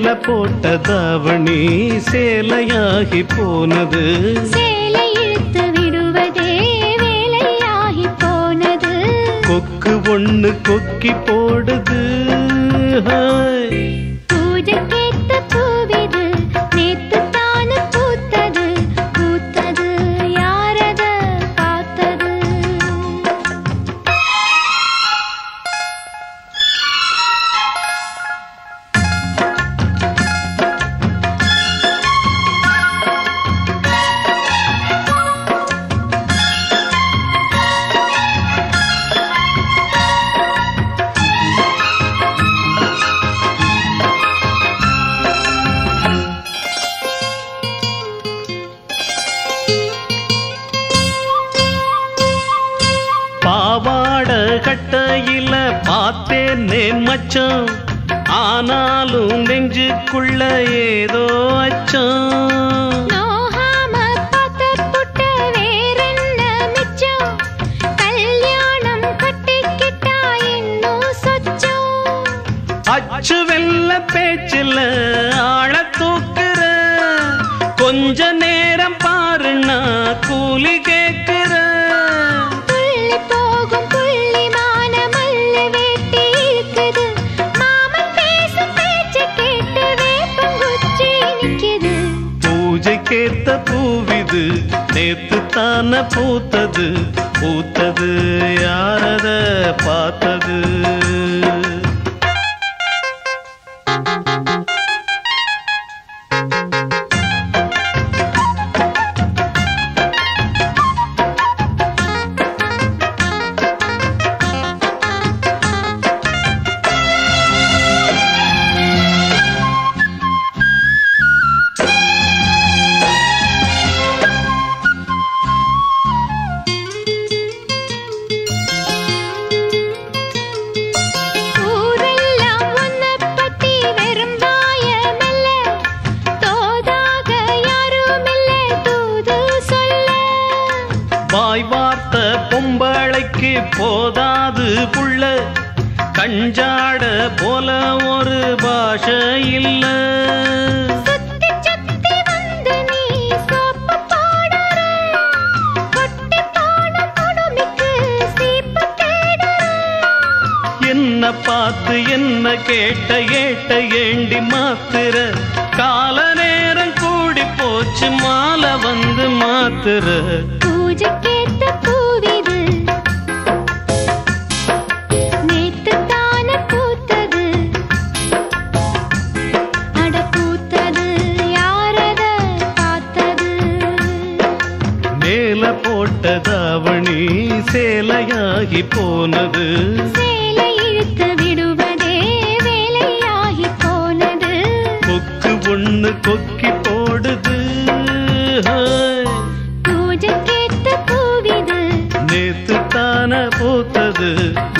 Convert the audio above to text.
மேல போட்ட தாவணி சேலையாகி போனது. சேலை இழுத்து விடுவதே வேலையாகி போனது. கொக்கு ஒண்ணு கொக்கி போடுது. பூஜைக்கேத்த பூவிது நேத்து தானு பூத்தது. பூத்தது யாரத பார்த்தது? பாவாட கட்டையில பார்த்தேனே மச்சான், ஆனாலும் நெஞ்சுக்குள்ள ஏதோ அச்சம். நோகாம பார்த்த புட்ட வேறென்ன மிச்சம்? கல்யாணம் கட்டிக்கிட்டா இன்னும் சொச்சம். அச்சு வெல்ல பேச்சில் ஆழ தூக்குற, கொஞ்ச நேரம் பாருன்னா கூலி கேட்கிற. பூஜைக்கேத்த பூவிது நேத்து தான பூத்தது. பூத்தது யாரத பார்த்தது? வாய் வார்த்த பொம்பளைக்கு போதாது புள்ள, கஞ்சாட போல ஒரு பாஷை இல்ல. என்ன பார்த்து என்ன கேட்ட ஏட்ட ஏண்டி மாத்திர? கால நேரம் கூடி போச்சு மாலை வந்து மாத்திர. பூஜைக்கேத்த பூவிது நேத்து தான பூத்தது. அட பூத்தது யாரத பார்த்தது? மேல போட்ட தாவணி சேலையாகி போனது. சேலை இழுத்து விடுவதே வேலையாகி போனது. கொக்கு ஒண்ணு கொக்கி போடுது. பூஜைக்கேத்த பூவிது நேத்து தான பூத்தது.